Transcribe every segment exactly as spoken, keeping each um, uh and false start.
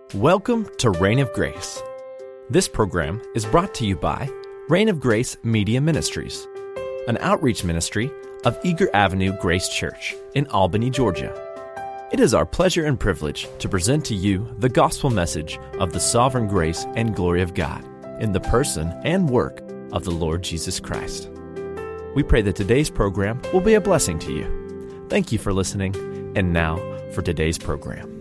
Welcome to Reign of Grace. This program is brought to you by Reign of Grace Media Ministries, an outreach ministry of Eager Avenue Grace Church in Albany, Georgia. It is our pleasure and privilege to present to you the gospel message of the sovereign grace and glory of God in the person and work of the Lord Jesus Christ. We pray that today's program will be a blessing to you. Thank you for listening, and now for today's program.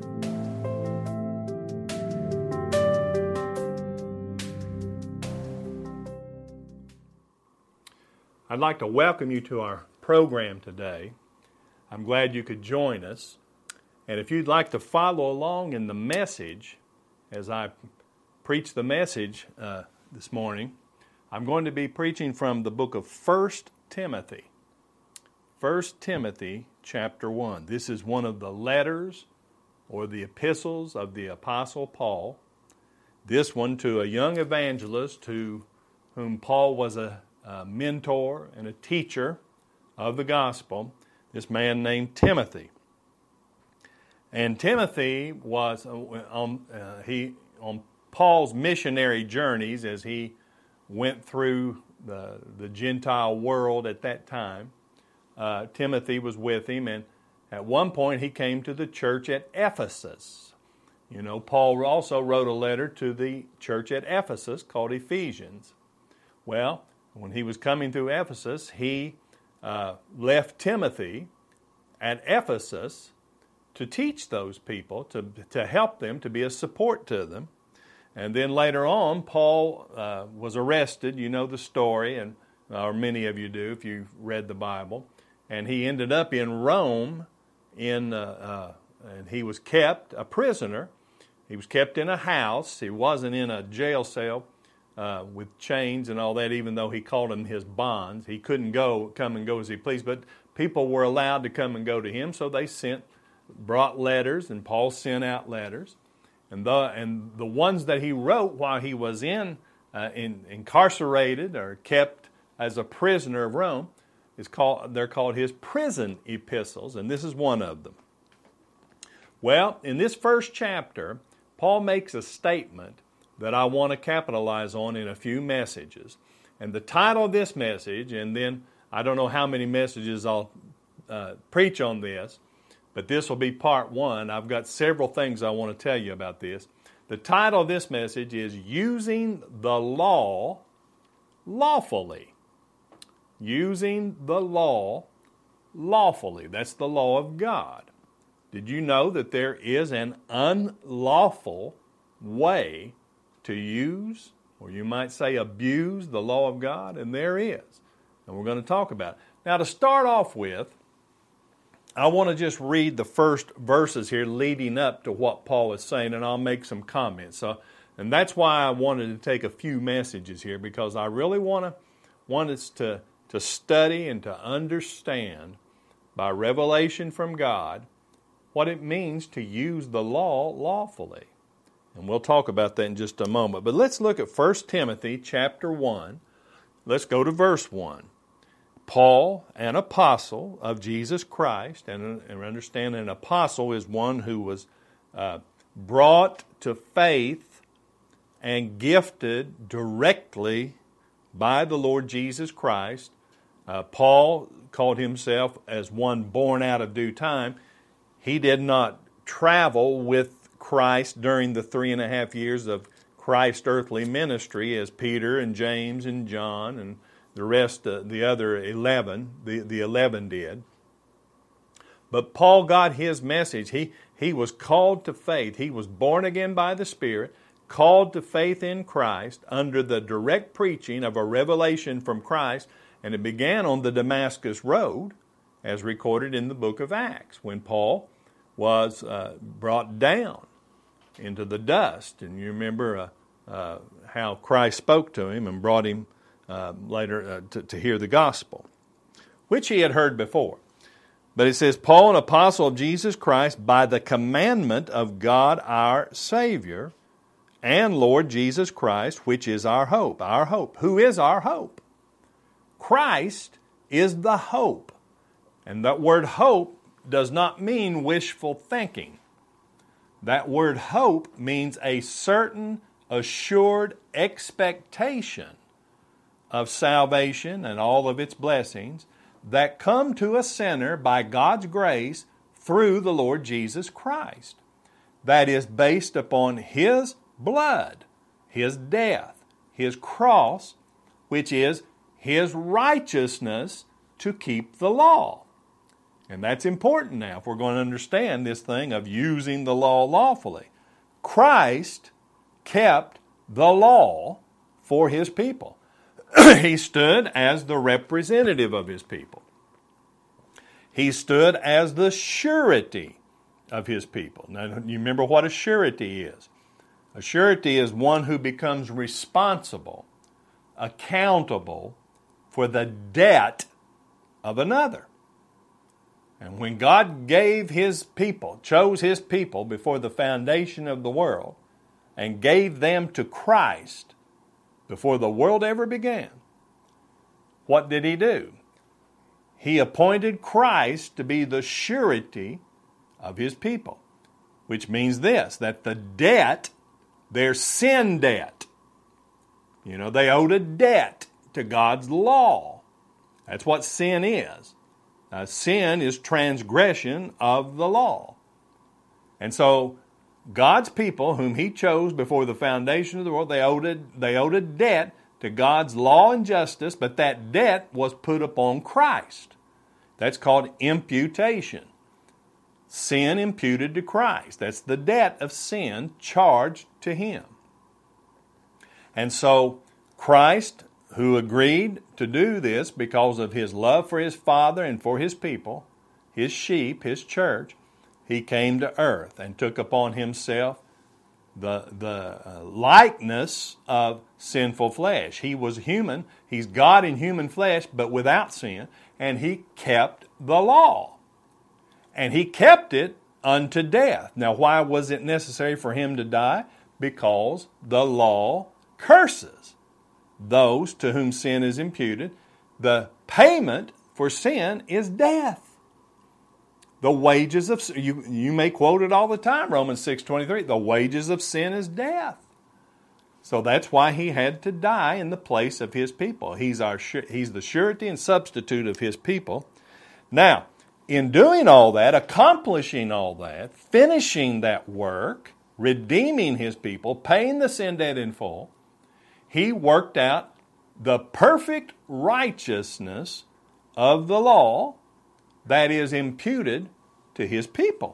I'd like to welcome you to our program today. I'm glad you could join us. And if you'd like to follow along in the message, as I preach the message uh, this morning, I'm going to be preaching from the book of First Timothy. First Timothy chapter one. This is one of the letters or the epistles of the Apostle Paul. This one to a young evangelist to whom Paul was a a mentor and a teacher of the gospel, this man named Timothy. And Timothy was on uh, he on Paul's missionary journeys as he went through the the Gentile world at that time. Uh, Timothy was with him, and at one point he came to the church at Ephesus. You know, Paul also wrote a letter to the church at Ephesus called Ephesians. Well, when he was coming through Ephesus, he uh, left Timothy at Ephesus to teach those people, to, to help them, to be a support to them. And then later on, Paul uh, was arrested. You know the story, and or many of you do if you've read the Bible. And he ended up in Rome, in uh, uh, and he was kept a prisoner. He was kept in a house. He wasn't in a jail cell Uh, with chains and all that, even though he called them his bonds. He couldn't go, come and go as he pleased, but people were allowed to come and go to him, so they sent, brought letters, and Paul sent out letters. And the, and the ones that he wrote while he was in, uh, in incarcerated or kept as a prisoner of Rome, is called, they're called his prison epistles, and this is one of them. Well, in this first chapter, Paul makes a statement that I want to capitalize on in a few messages. And the title of this message, and then I don't know how many messages I'll uh, preach on this, but this will be part one. I've got several things I want to tell you about this. The title of this message is Using the Law Lawfully. Using the law lawfully. That's the law of God. Did you know that there is an unlawful way to use, or you might say abuse, the law of God? And there is. And we're going to talk about it. Now, to start off with, I want to just read the first verses here leading up to what Paul is saying, and I'll make some comments. So, and that's why I wanted to take a few messages here, because I really want to want us to, to study and to understand by revelation from God what it means to use the law lawfully. And we'll talk about that in just a moment. But let's look at First Timothy chapter one. Let's go to verse one. Paul, an apostle of Jesus Christ, and, and understand an apostle is one who was uh, brought to faith and gifted directly by the Lord Jesus Christ. Uh, Paul called himself as one born out of due time. He did not travel with Christ during the three and a half years of Christ's earthly ministry as Peter and James and John and the rest, uh, the other eleven, the, the eleven did. But Paul got his message. He, he was called to faith. He was born again by the Spirit, called to faith in Christ under the direct preaching of a revelation from Christ, and it began on the Damascus Road, as recorded in the book of Acts, when Paul was uh, brought down into the dust. And you remember uh, uh, how Christ spoke to him and brought him uh, later uh, to, to hear the gospel, which he had heard before. But it says, Paul, an apostle of Jesus Christ, by the commandment of God our Savior and Lord Jesus Christ, which is our hope. Our hope. Who is our hope? Christ is the hope. And that word hope does not mean wishful thinking. That word hope means a certain assured expectation of salvation and all of its blessings that come to a sinner by God's grace through the Lord Jesus Christ. That is based upon His blood, His death, His cross, which is His righteousness to keep the law. And that's important now if we're going to understand this thing of using the law lawfully. Christ kept the law for His people. He stood as the representative of His people. He stood as the surety of His people. Now, you remember what a surety is. A surety is one who becomes responsible, accountable for the debt of another. And when God gave His people, chose His people before the foundation of the world, and gave them to Christ before the world ever began, what did He do? He appointed Christ to be the surety of His people, which means this, that the debt, their sin debt, you know, they owed a debt to God's law. That's what sin is. Uh, sin is transgression of the law. And so God's people, whom He chose before the foundation of the world, they owed a, they owed a debt to God's law and justice, but that debt was put upon Christ. That's called imputation. Sin imputed to Christ. That's the debt of sin charged to Him. And so Christ, who agreed to do this because of His love for His Father and for His people, His sheep, His church, He came to earth and took upon Himself the, the likeness of sinful flesh. He was human. He's God in human flesh, but without sin. And He kept the law. And He kept it unto death. Now, why was it necessary for Him to die? Because the law curses those to whom sin is imputed. The payment for sin is death. The wages of sin, you, you may quote it all the time, Romans six twenty-three, the wages of sin is death. So that's why He had to die in the place of His people. He's, our, he's the surety and substitute of His people. Now, in doing all that, accomplishing all that, finishing that work, redeeming His people, paying the sin debt in full, He worked out the perfect righteousness of the law that is imputed to His people.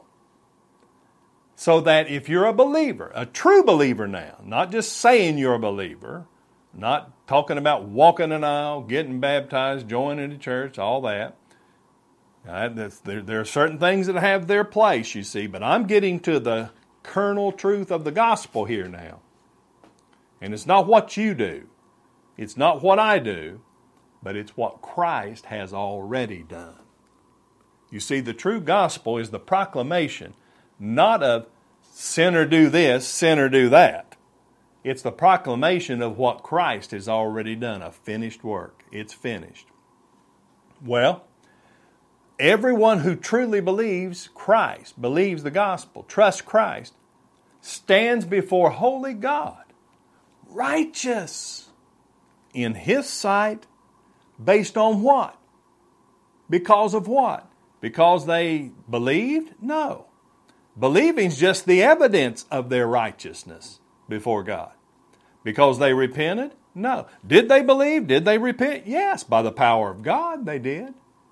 So that if you're a believer, a true believer now, not just saying you're a believer, not talking about walking an aisle, getting baptized, joining the church, all that. There are certain things that have their place, you see, but I'm getting to the kernel truth of the gospel here now. And it's not what you do. It's not what I do, but it's what Christ has already done. You see, the true gospel is the proclamation not of sinner do this, sinner do that. It's the proclamation of what Christ has already done, a finished work. It's finished. Well, everyone who truly believes Christ, believes the gospel, trusts Christ, stands before holy God, righteous in His sight, based on what? Because of what? Because they believed? No. Believing's just the evidence of their righteousness before God. Because they repented? No. Did they believe? Did they repent? Yes, by the power of God they did.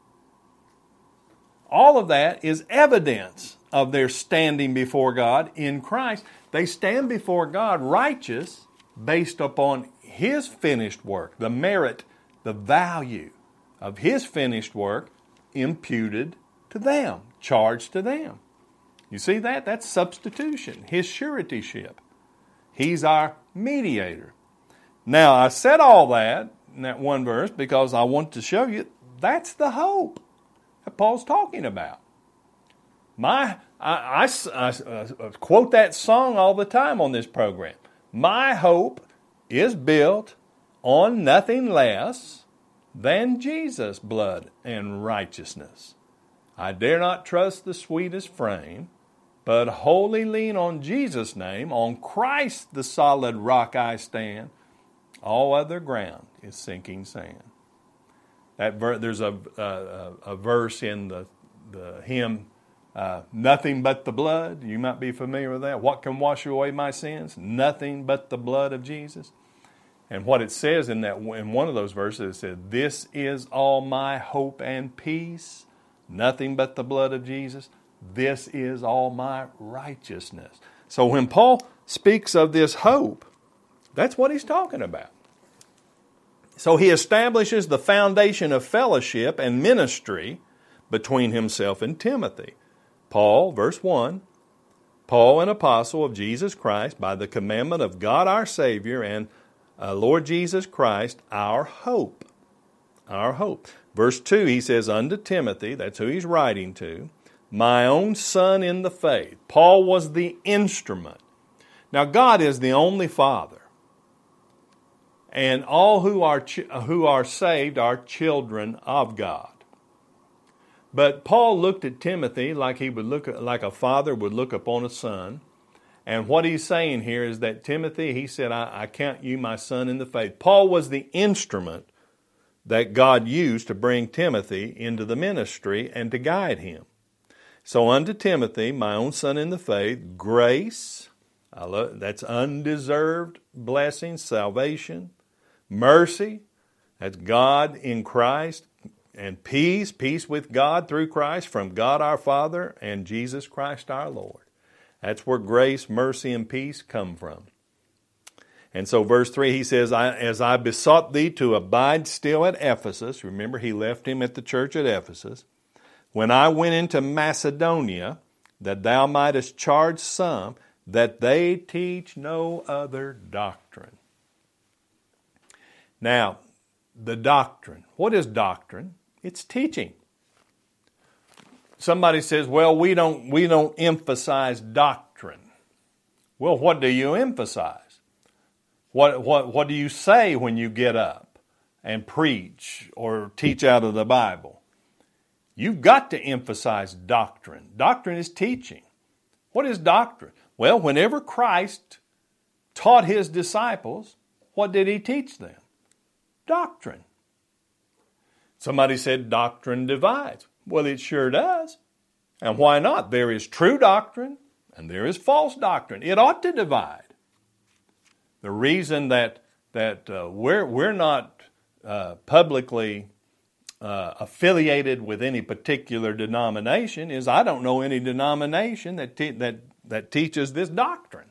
All of that is evidence of their standing before God in Christ. They stand before God righteous based upon His finished work, the merit, the value of His finished work imputed to them, charged to them. You see that? That's substitution, His suretyship. He's our mediator. Now, I said all that in that one verse because I want to show you that's the hope that Paul's talking about. My, I, I, I, I quote that song all the time on this program. My hope is built on nothing less than Jesus' blood and righteousness. I dare not trust the sweetest frame, but wholly lean on Jesus' name. On Christ the solid rock I stand. All other ground is sinking sand. That ver- there's a, a, a verse in the, the hymn, uh, nothing but the blood. You might be familiar with that. What can wash away my sins? Nothing but the blood of Jesus. And what it says in that in one of those verses, it says, this is all my hope and peace. Nothing but the blood of Jesus. This is all my righteousness. So when Paul speaks of this hope, that's what he's talking about. So he establishes the foundation of fellowship and ministry between himself and Timothy. Paul, verse one, Paul, an apostle of Jesus Christ, by the commandment of God our Savior and uh, Lord Jesus Christ, our hope. Our hope. Verse two, he says, unto Timothy, that's who he's writing to, my own son in the faith. Paul was the instrument. Now, God is the only Father. And all who are ch- who are saved are children of God. But Paul looked at Timothy like he would look like a father would look upon a son. And what he's saying here is that Timothy, he said, I, I count you my son in the faith. Paul was the instrument that God used to bring Timothy into the ministry and to guide him. So unto Timothy, my own son in the faith, grace, I love, that's undeserved blessing, salvation, mercy, that's God in Christ, and peace, peace with God through Christ, from God our Father and Jesus Christ our Lord. That's where grace, mercy, and peace come from. And so verse three, he says, I, as I besought thee to abide still at Ephesus, remember he left him at the church at Ephesus, when I went into Macedonia, that thou mightest charge some, that they teach no other doctrine. Now, the doctrine. What is doctrine? It's teaching. Somebody says, well, we don't, we don't emphasize doctrine. Well, what do you emphasize? What, what, what do you say when you get up and preach or teach out of the Bible? You've got to emphasize doctrine. Doctrine is teaching. What is doctrine? Well, whenever Christ taught his disciples, what did he teach them? Doctrine. Somebody said doctrine divides. Well, it sure does. And why not? There is true doctrine and there is false doctrine. It ought to divide. The reason that that uh, we're we're not uh, publicly uh, affiliated with any particular denomination is I don't know any denomination that te- that that teaches this doctrine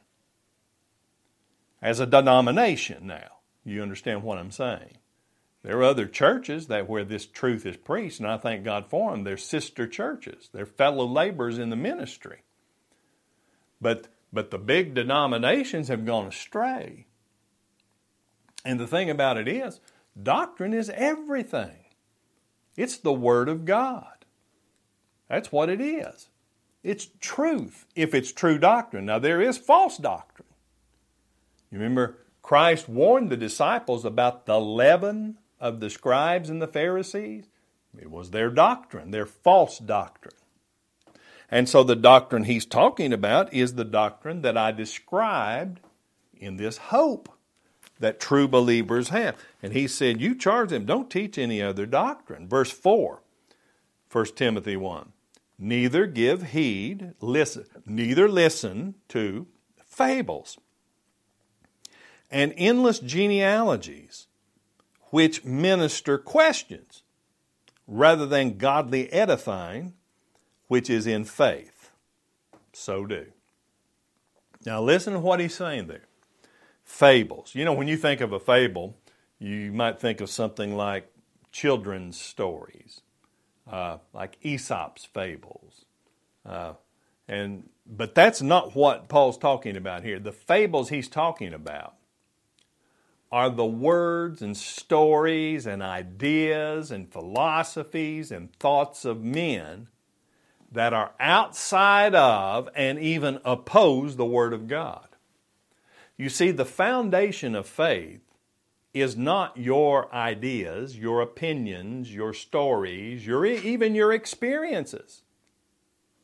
as a denomination. Now, you understand what I'm saying? There are other churches that where this truth is preached, and I thank God for them. They're sister churches. They're fellow laborers in the ministry. But but the big denominations have gone astray. And the thing about it is, doctrine is everything. It's the Word of God. That's what it is. It's truth, if it's true doctrine. Now, there is false doctrine. You remember, Christ warned the disciples about the leaven of the scribes and the Pharisees. It was their doctrine, their false doctrine. And so the doctrine he's talking about is the doctrine that I described in this hope that true believers have. And he said, you charge them, don't teach any other doctrine. Verse four, First Timothy one, neither give heed, listen, neither listen to fables and endless genealogies, which minister questions, rather than godly edifying, which is in faith. So do. Now listen to what he's saying there. Fables. You know, when you think of a fable, you might think of something like children's stories, uh, like Aesop's fables. Uh, and but that's not what Paul's talking about here. The fables he's talking about are the words and stories and ideas and philosophies and thoughts of men that are outside of and even oppose the Word of God. You see, the foundation of faith is not your ideas, your opinions, your stories, your even your experiences.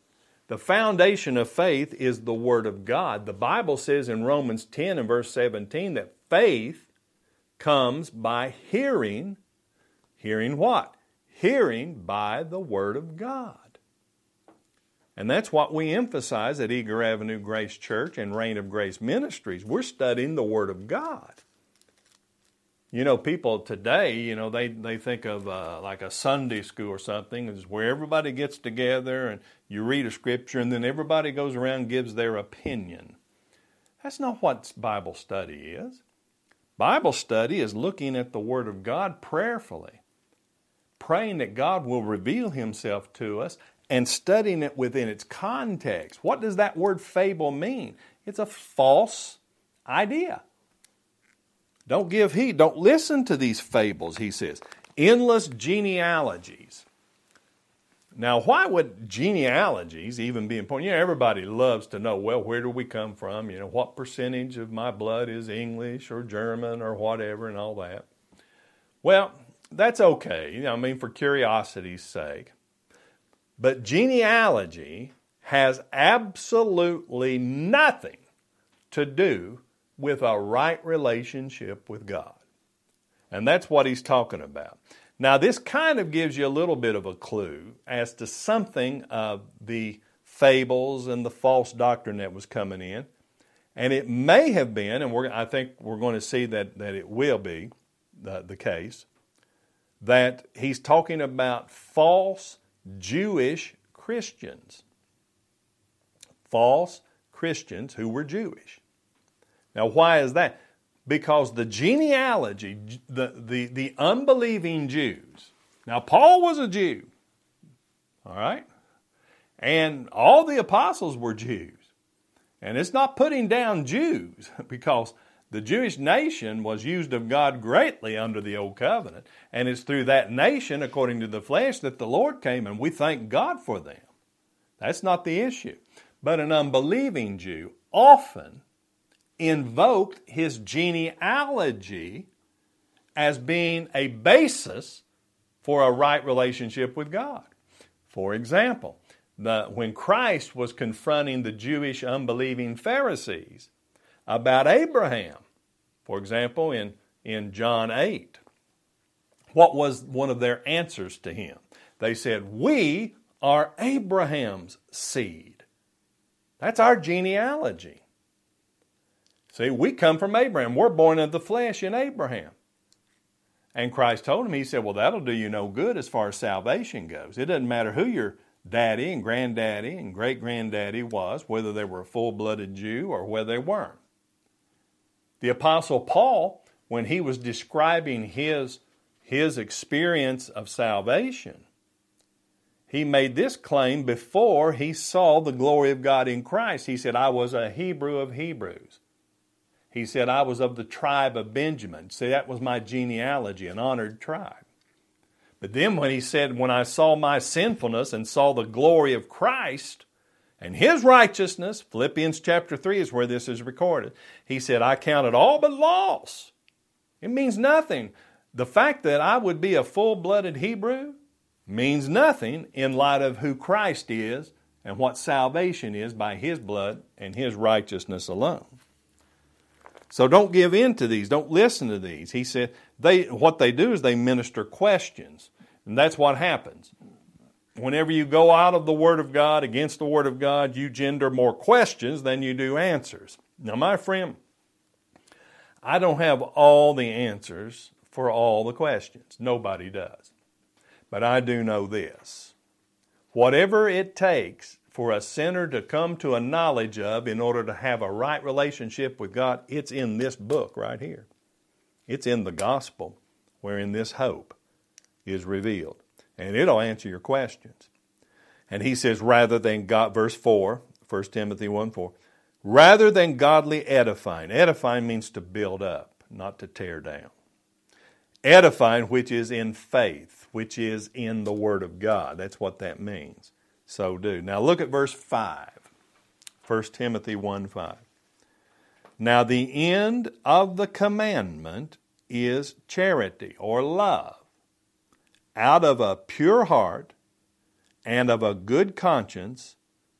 The foundation of faith is the Word of God. The Bible says in Romans ten and verse seventeen that faith comes by hearing. Hearing what? Hearing by the Word of God. And that's what we emphasize at Eager Avenue Grace Church and Reign of Grace Ministries. We're studying the Word of God. You know, people today, you know, they, they think of uh, like a Sunday school or something is where everybody gets together and you read a scripture and then everybody goes around and gives their opinion. That's not what Bible study is. Bible study is looking at the Word of God prayerfully, praying that God will reveal Himself to us and studying it within its context. What does that word fable mean? It's a false idea. Don't give heed. Don't listen to these fables, he says. Endless genealogies. Now, why would genealogies even be important? You know, everybody loves to know, well, where do we come from? You know, what percentage of my blood is English or German or whatever and all that. Well, that's okay. You know, I mean, for curiosity's sake. But genealogy has absolutely nothing to do with a right relationship with God. And that's what he's talking about. Now, this kind of gives you a little bit of a clue as to something of the fables and the false doctrine that was coming in. And it may have been, and we're, I think we're going to see that, that it will be the, the case, that he's talking about false Jewish Christians. False Christians who were Jewish. Now, why is that? Because the genealogy, the, the, the unbelieving Jews. Now, Paul was a Jew. All right? And all the apostles were Jews. And it's not putting down Jews because the Jewish nation was used of God greatly under the Old Covenant. And it's through that nation, according to the flesh, that the Lord came, and we thank God for them. That's not the issue. But an unbelieving Jew often invoked his genealogy as being a basis for a right relationship with God. For example, the, when Christ was confronting the Jewish unbelieving Pharisees about Abraham, for example, in, in John eight, what was one of their answers to him? They said, "We are Abraham's seed." That's our genealogy. See, we come from Abraham. We're born of the flesh in Abraham. And Christ told him, he said, well, that'll do you no good as far as salvation goes. It doesn't matter who your daddy and granddaddy and great-granddaddy was, whether they were a full-blooded Jew or whether they weren't. The Apostle Paul, when he was describing his, his experience of salvation, he made this claim before he saw the glory of God in Christ. He said, I was a Hebrew of Hebrews. He said, I was of the tribe of Benjamin. See, that was my genealogy, an honored tribe. But then when he said, when I saw my sinfulness and saw the glory of Christ and His righteousness, Philippians chapter three is where this is recorded, he said, I counted all but loss. It means nothing. The fact that I would be a full-blooded Hebrew means nothing in light of who Christ is and what salvation is by His blood and His righteousness alone. So don't give in to these. Don't listen to these. He said, they what they do is they minister questions. And that's what happens. Whenever you go out of the Word of God, against the Word of God, you gender more questions than you do answers. Now, my friend, I don't have all the answers for all the questions. Nobody does. But I do know this. Whatever it takes for a sinner to come to a knowledge of in order to have a right relationship with God, it's in this book right here. It's in the gospel wherein this hope is revealed. And it'll answer your questions. And he says, rather than God, verse four, First Timothy one four, rather than godly edifying. Edifying means to build up, not to tear down. Edifying, which is in faith, which is in the Word of God. That's what that means. So do. Now look at verse five. First Timothy one five. Now the end of the commandment is charity or love, out of a pure heart and of a good conscience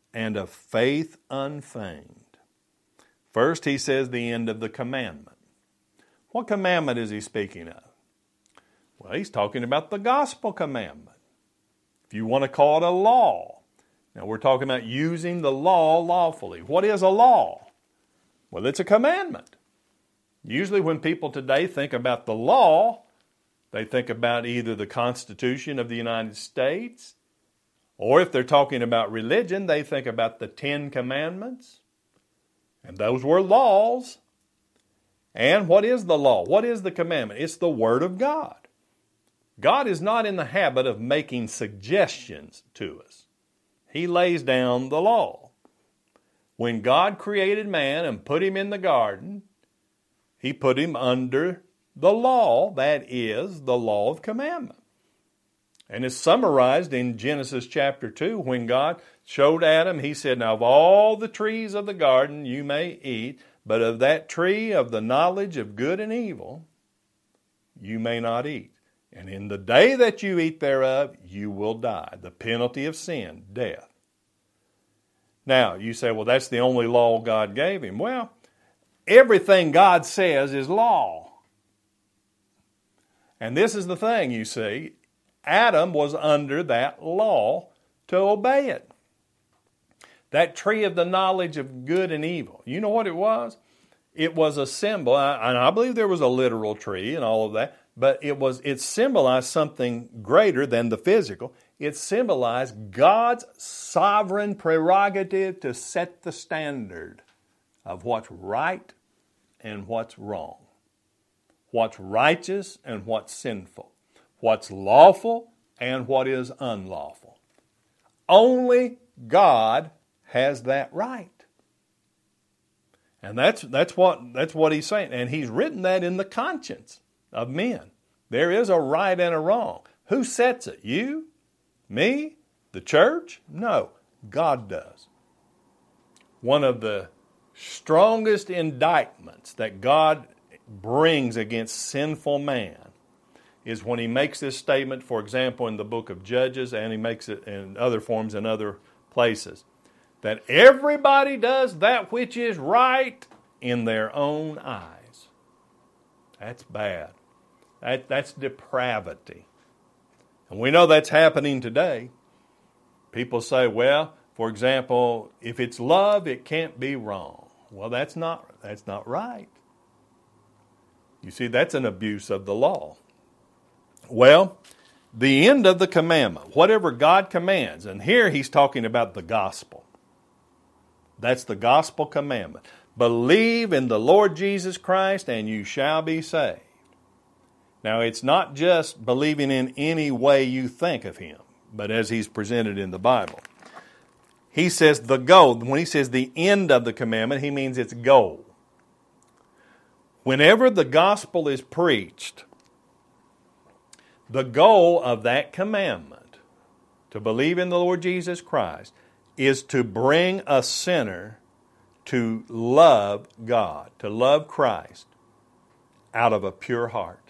and of faith unfeigned. First, he says the end of the commandment. What commandment is he speaking of? Well, he's talking about the gospel commandment. If you want to call it a law. Now, we're talking about using the law lawfully. What is a law? Well, it's a commandment. Usually when people today think about the law, they think about either the Constitution of the United States, or if they're talking about religion, they think about the Ten Commandments. And those were laws. And what is the law? What is the commandment? It's the Word of God. God is not in the habit of making suggestions to us. He lays down the law. When God created man and put him in the garden, He put him under the law, that is, the law of commandment. And it's summarized in Genesis chapter two, when God showed Adam, He said, now of all the trees of the garden you may eat, but of that tree of the knowledge of good and evil you may not eat. And in the day that you eat thereof, you will die. The penalty of sin, death. Now, you say, well, that's the only law God gave him. Well, everything God says is law. And this is the thing, you see. Adam was under that law to obey it. That tree of the knowledge of good and evil. You know what it was? It was a symbol, and I believe there was a literal tree and all of that, but it was it symbolized something greater than the physical. It symbolized God's sovereign prerogative to set the standard of what's right and what's wrong, what's righteous and what's sinful, what's lawful and what is unlawful. Only God has that right. And that's that's what that's what he's saying. And he's written that in the conscience of men. There is a right and a wrong. Who sets it? You? Me? The church? No, God does. One of the strongest indictments that God brings against sinful man is when He makes this statement, for example, in the book of Judges, and He makes it in other forms in other places, that everybody does that which is right in their own eyes. That's bad. That, that's depravity. And we know that's happening today. People say, well, for example, if it's love, it can't be wrong. Well, that's not, that's not right. You see, that's an abuse of the law. Well, the end of the commandment, whatever God commands, and here he's talking about the gospel. That's the gospel commandment. Believe in the Lord Jesus Christ and you shall be saved. Now, it's not just believing in any way you think of Him, but as He's presented in the Bible. He says the goal. When he says the end of the commandment, he means its goal. Whenever the gospel is preached, the goal of that commandment, to believe in the Lord Jesus Christ, is to bring a sinner to love God, to love Christ out of a pure heart.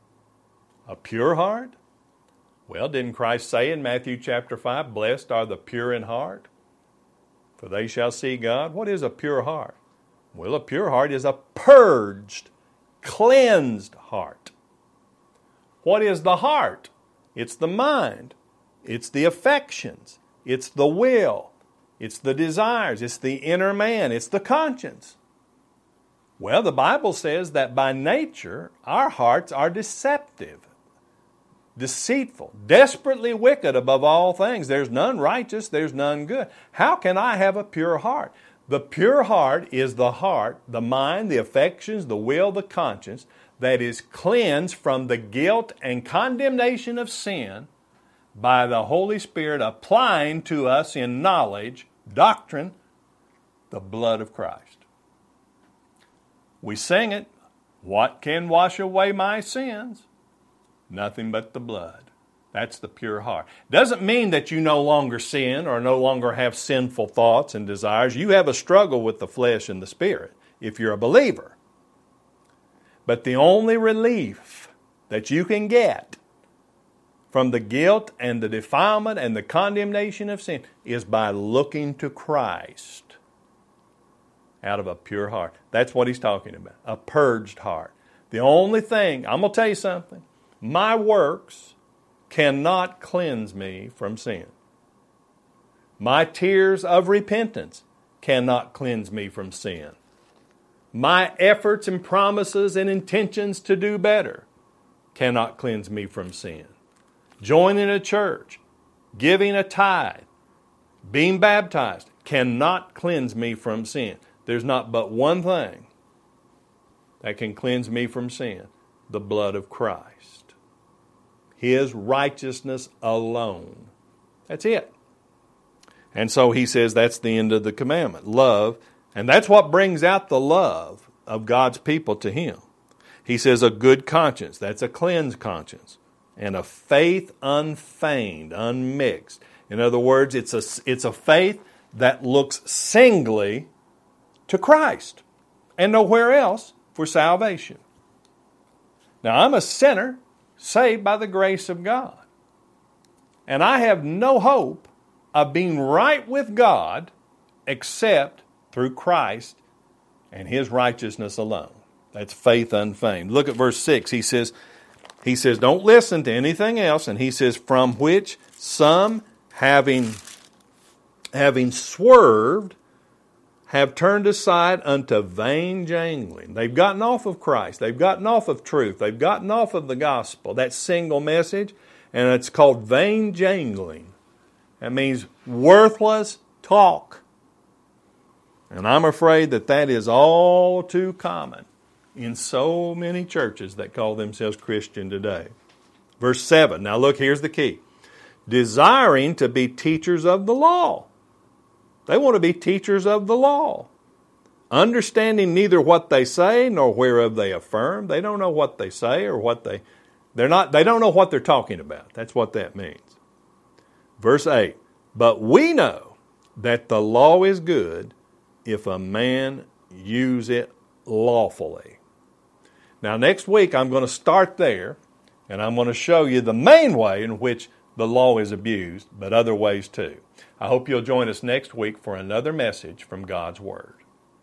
A pure heart? Well, didn't Christ say in Matthew chapter five, blessed are the pure in heart, for they shall see God? What is a pure heart? Well, a pure heart is a purged, cleansed heart. What is the heart? It's the mind. It's the affections. It's the will. It's the desires. It's the inner man. It's the conscience. Well, the Bible says that by nature, our hearts are deceptive, deceitful, desperately wicked above all things. There's none righteous, there's none good. How can I have a pure heart? The pure heart is the heart, the mind, the affections, the will, the conscience that is cleansed from the guilt and condemnation of sin by the Holy Spirit applying to us in knowledge, doctrine, the blood of Christ. We sing it, what can wash away my sins? Nothing but the blood. That's the pure heart. Doesn't mean that you no longer sin or no longer have sinful thoughts and desires. You have a struggle with the flesh and the spirit if you're a believer. But the only relief that you can get from the guilt and the defilement and the condemnation of sin is by looking to Christ out of a pure heart. That's what he's talking about, a purged heart. The only thing, I'm going to tell you something, my works cannot cleanse me from sin. My tears of repentance cannot cleanse me from sin. My efforts and promises and intentions to do better cannot cleanse me from sin. Joining a church, giving a tithe, being baptized cannot cleanse me from sin. There's not but one thing that can cleanse me from sin, the blood of Christ. His righteousness alone. That's it. And so he says that's the end of the commandment, love. And that's what brings out the love of God's people to Him. He says a good conscience, that's a cleansed conscience. And a faith unfeigned, unmixed. In other words, it's a, it's a faith that looks singly to Christ and nowhere else for salvation. Now, I'm a sinner saved by the grace of God. And I have no hope of being right with God except through Christ and His righteousness alone. That's faith unfeigned. Look at verse six. He says, he says, don't listen to anything else. And he says, from which some having, having swerved have turned aside unto vain jangling. They've gotten off of Christ. They've gotten off of truth. They've gotten off of the gospel, that single message. And it's called vain jangling. That means worthless talk. And I'm afraid that that is all too common in so many churches that call themselves Christian today. Verse seven. Now look, here's the key. Desiring to be teachers of the law. They want to be teachers of the law. Understanding neither what they say nor whereof they affirm. They don't know what they say or what they... They're not, they don't know what they're talking about. That's what that means. Verse eight. But we know that the law is good if a man use it lawfully. Now next week I'm going to start there and I'm going to show you the main way in which the law is abused, but other ways too. I hope you'll join us next week for another message from God's Word.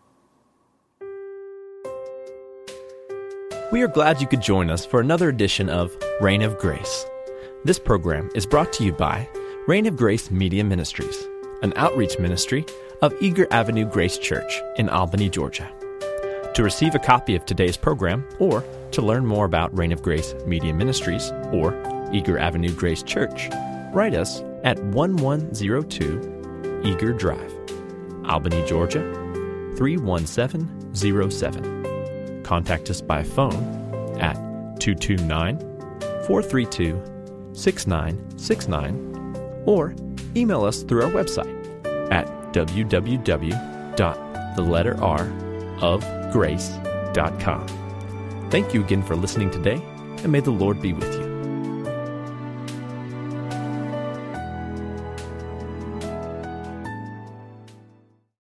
We are glad you could join us for another edition of Reign of Grace. This program is brought to you by Reign of Grace Media Ministries, an outreach ministry of Eager Avenue Grace Church in Albany, Georgia. To receive a copy of today's program or to learn more about Reign of Grace Media Ministries or Eager Avenue Grace Church, write us at eleven oh two Eager Drive, Albany, Georgia, three one seven oh seven. Contact us by phone at two two nine, four three two, six nine six nine or email us through our website at w w w dot the letter r of grace dot com. Thank you again for listening today, and may the Lord be with you.